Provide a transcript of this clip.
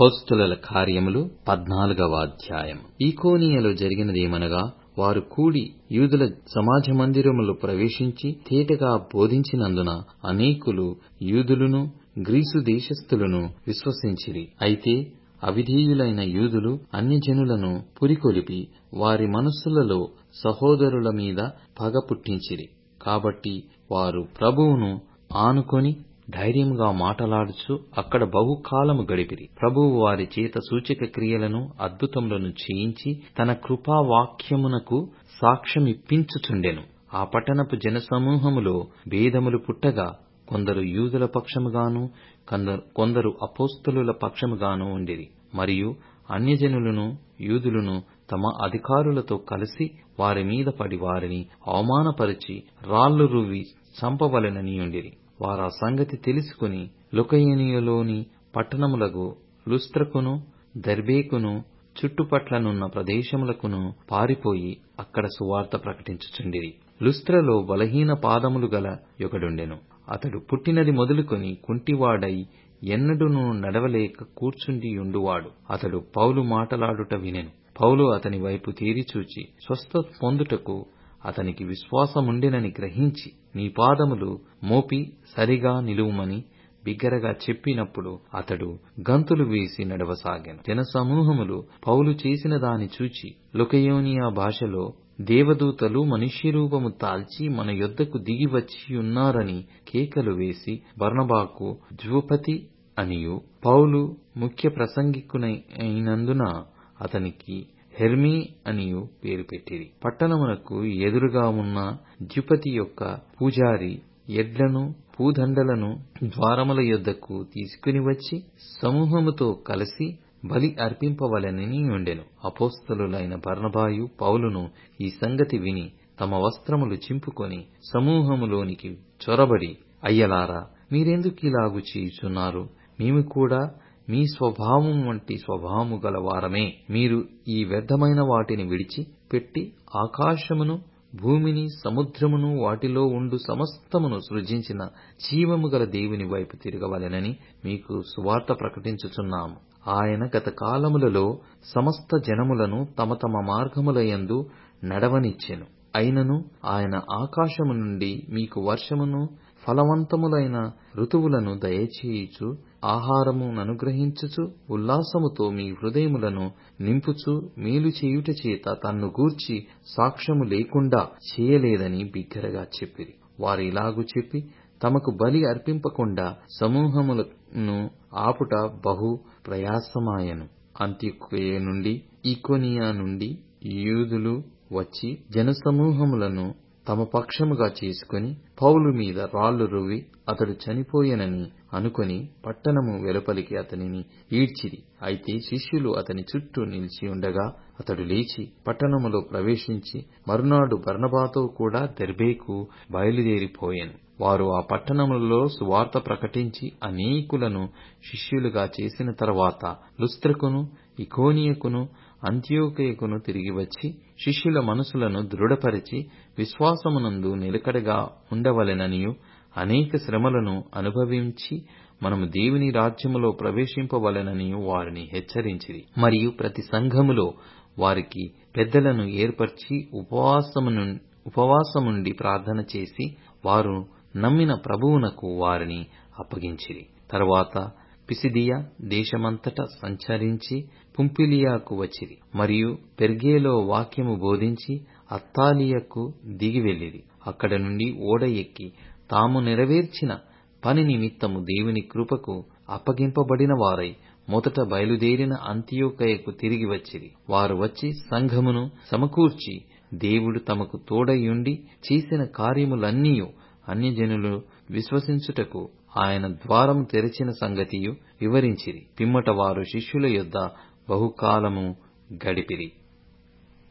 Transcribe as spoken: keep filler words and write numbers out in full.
అపోస్తలుల కార్యములు పద్నాలుగవ అధ్యాయము. ఈకోనియలో జరిగినదేమనగా, వారు కూడి యూదుల సమాజ మందిరములో ప్రవేశించి తేటగా బోధించినందున అనేకులు యూదులను గ్రీసు దేశస్థులను విశ్వసించిరి. అయితే అవిధేయులైన యూదులు అన్యజనులను పురికొలిపి వారి మనస్సులలో సహోదరుల మీద పగ పుట్టించిరి. కాబట్టి వారు ప్రభువును ఆనుకొని ధైర్యముగా మాటలాడుచు అక్కడ బహుకాలము గడిపిరి. ప్రభువు వారి చేత సూచక క్రియలను అద్భుతములను చేయించి తన కృపా వాక్యమునకు సాక్ష్యమిప్పించుచుండెను. ఆ పట్టణపు జనసమూహములో భేదములు పుట్టగా కొందరు యూదుల పక్షముగాను కొందరు అపోస్తలుల పక్షముగాను ఉండిరి. మరియు అన్యజనులను యూదులను తమ అధికారులతో కలిసి వారి మీద పడి వారిని అవమానపరచి రాళ్లు రువ్వి చంపవలెననియుండిరి. వారా సంగతి తెలుసుకుని లుకయోనియలోని పట్టణములకు లుస్త్రకును దెర్బేకును చుట్టుపట్లనున్న ప్రదేశములకును పారిపోయి అక్కడ సువార్త ప్రకటించుచుండిరి. లుస్త్రలో బలహీన పాదములు గల ఒకడుండెను. అతడు పుట్టినది మొదలుకొని కుంటివాడై ఎన్నడూనూ నడవలేక కూర్చుండియుండువాడు. అతడు పౌలు మాటలాడుట వినెను. పౌలు అతని వైపు తేరిచూచి స్వస్థత పొందుటకు అతనికి విశ్వాసముండెనని గ్రహించి, నీ పాదములు మోపి సరిగా నిలువుమని బిగ్గరగా చెప్పినప్పుడు అతడు గంతులు వేసి నడవసాగెను. జనసమూహములు పౌలు చేసిన దాని చూచి లుకయోనియ భాషలో, దేవదూతలు మనుష్యరూపము తాల్చి మన యొద్దకు దిగి వచ్చియున్నారని కేకలు వేసి బర్నబాకు ద్యుపతి అనియు, పౌలు ముఖ్య ప్రసంగికునైనందున అతనికి హెర్మే అనియు పేరు పెట్టిరి. పట్టణమునకు ఎదురుగా ఉన్న ద్యుపతి యొక్క పూజారి ఎడ్లను పూదండలను ద్వారముల యొద్దకు తీసుకుని వచ్చి సమూహముతో కలిసి బలి అర్పింపవలెనని ఉండెను. అపోస్తలులైన బర్నబాయు పౌలును ఈ సంగతి విని తమ వస్త్రములు చింపుకొని సమూహములోనికి చొరబడి, అయ్యలారా, మీరెందుకిలాగు చేయుచున్నారు? మేము కూడా మీ స్వభావం వంటి స్వభావము గల వారమే. మీరు ఈ వ్యర్థమైన వాటిని విడిచి పెట్టి ఆకాశమును భూమిని సముద్రమును వాటిలో ఉండు సమస్తమును సృజించిన జీవము గల దేవుని వైపు తిరగవలెనని మీకు సువార్త ప్రకటించుచున్నాము. ఆయన గత కాలములలో సమస్త జనములను తమ తమ మార్గములయందు నడవనిచ్చెను. అయినను ఆయన ఆకాశము నుండి మీకు వర్షమును ఫలవంతములైన ఋతువులను దయచేయుచు ఆహారముననుగ్రహించుచు ఉల్లాసముతో మీ హృదయములను నింపుచు మేలు చేయుట చేత తన్ను గూర్చి సాక్ష్యము లేకుండా చేయలేదని బిగ్గరగా చెప్పిరి. వారు ఇలాగు చెప్పి తమకు బలి అర్పింపకుండా సమూహములను ఆపుట బహు ప్రయాసమాయెను. అంతియోక్య నుండి ఈకొనియ నుండి యూదులు వచ్చి జనసమూహములను తమ పక్షముగా చేసుకుని పౌలు మీద రాళ్లు రువ్వి అతడు చనిపోయెనని అనుకుని పట్టణము వెలుపలికి అతనిని ఈడ్చిరి. అయితే శిష్యులు అతని చుట్టూ నిలిచియుండగా అతడు లేచి పట్టణములో ప్రవేశించి మరునాడు బర్నబాతో కూడా దెర్బేకు బయలుదేరిపోయెను. వారు ఆ పట్టణములలో సువార్త ప్రకటించి అనేకులను శిష్యులుగా చేసిన తరువాత లుస్త్రకును ఈకొనియకును అంతియోక్యకును తిరిగి వచ్చి శిష్యుల మనసులను దృఢపరచి విశ్వాసమునందు నిలకడగా ఉండవలెననియు అనేక శ్రమలను అనుభవించి మనము దేవుని రాజ్యములో ప్రవేశింపవలెననియు వారిని హెచ్చరించిరి. మరియు ప్రతి సంఘములో వారికి పెద్దలను ఏర్పరచి ఉపవాసమును ఉపవాసముండి ప్రార్థన చేసి వారు నమ్మిన ప్రభువునకు వారిని అప్పగించిరి. తరువాత పిసిదియా దేశమంతటా సంచరించి పుంఫిలియాకు వచ్చిరి. మరియు పెర్గేలో వాక్యము బోధించి అత్తాలియకు దిగి వెళ్ళిరి. అక్కడ నుండి ఓడ ఎక్కి తాము నెరవేర్చిన పని నిమిత్తము దేవుని కృపకు అప్పగింపబడిన వారై మొదట బయలుదేరిన అంతియోక్యకు తిరిగి వచ్చిరి. వారు వచ్చి సంఘమును సమకూర్చి దేవుడు తమకు తోడయుండి చేసిన కార్యములన్నీయు అన్యజనులు విశ్వసించుటకు ఆయన ద్వారము తెరచిన సంగతియు వివరించిరి. పిమ్మట వారు శిష్యుల యొద్ద బహుకాలము గడిపిరి.